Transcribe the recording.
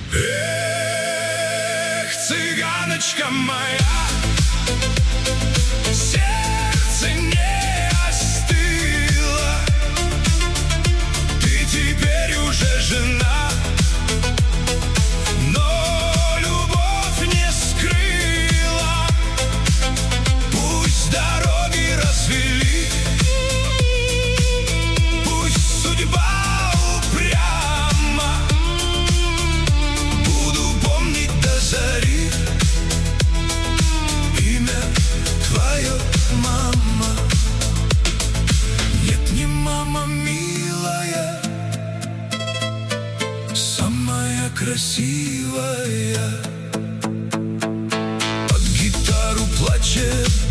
Эх, цыганочка моя, сердце не остыло. Ты теперь уже жена, но любовь не скрыла. Пусть дороги развели, пусть судьба упряма. Буду помнить до зари имя твое, мама. Нет, не мама милая, самая красивая. Под гитару плачет